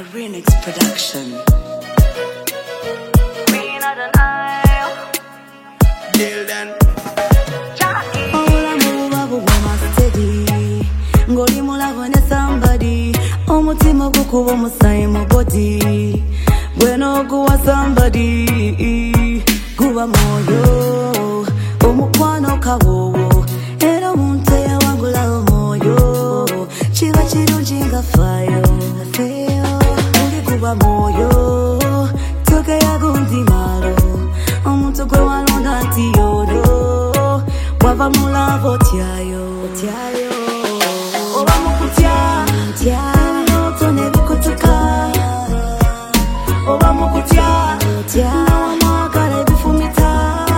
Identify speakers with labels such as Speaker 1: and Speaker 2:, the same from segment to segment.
Speaker 1: A Remix production.
Speaker 2: Queen of the Nile.
Speaker 3: Gildan.
Speaker 1: All I move, I will want steady. Ngoli mula vone somebody. Omutima gukuwa musai mu body. Bueno guwa somebody. Guwa moyo. Omukwano kawowo. Era muntu yawangula omoyo. Chiba chirungi nga fayo. Guba moyo, toke ya gundi malo. Omuntu gwe walonda nti yodo. Wava mulavo tiayo. Oba mukutya, tone bikutuka. Oba mukutya, mwagala ebifumita.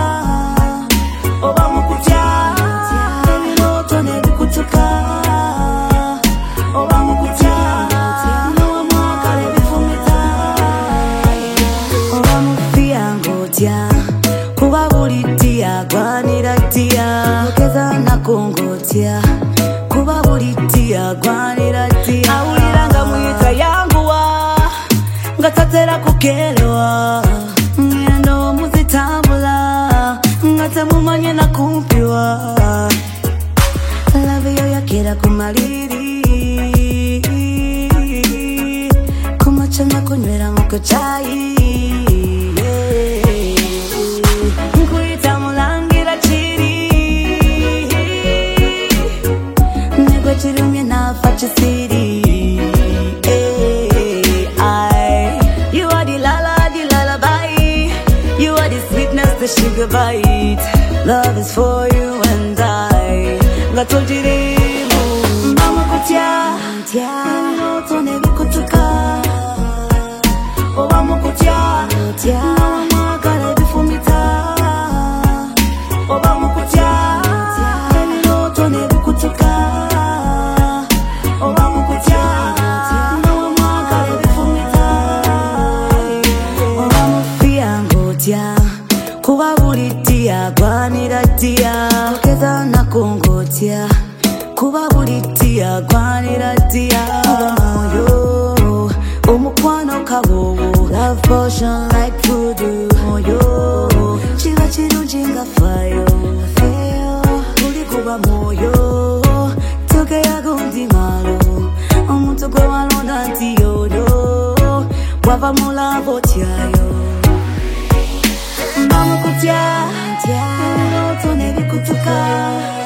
Speaker 1: Oba mukutya, tone bikutuka. Oba mukutya, kuba buli tia gwanira tia okeza nakungotia kuba buli tia gwanira tia awulira nga muyita yanguwa nga tatera kukelewa ngendo muzitambula nga temumanye nakumpiwa lave yo yakera kumaliri kumachanga kunywera mukachayi You are the lullaby. You are the sweetness, the sugar bite. Love is for you and I. Gatolirimu, mama kutia, tone bikutuka. Oba mukutia, mwagala ebifumita. Oba mukutia, tone bikutuka. Kuba buli tia gwanira tia okeza nakungotia kuba buli tia gwanira tia kuba moyo omukwano kawowo love potion like voodoo moyo chiba chirungi nga fayo buli kuba moyo toke ya gundi malo omuntu gwe walonda nti yodo wava mulavo tiayo Mama kutia, tone bikutuka.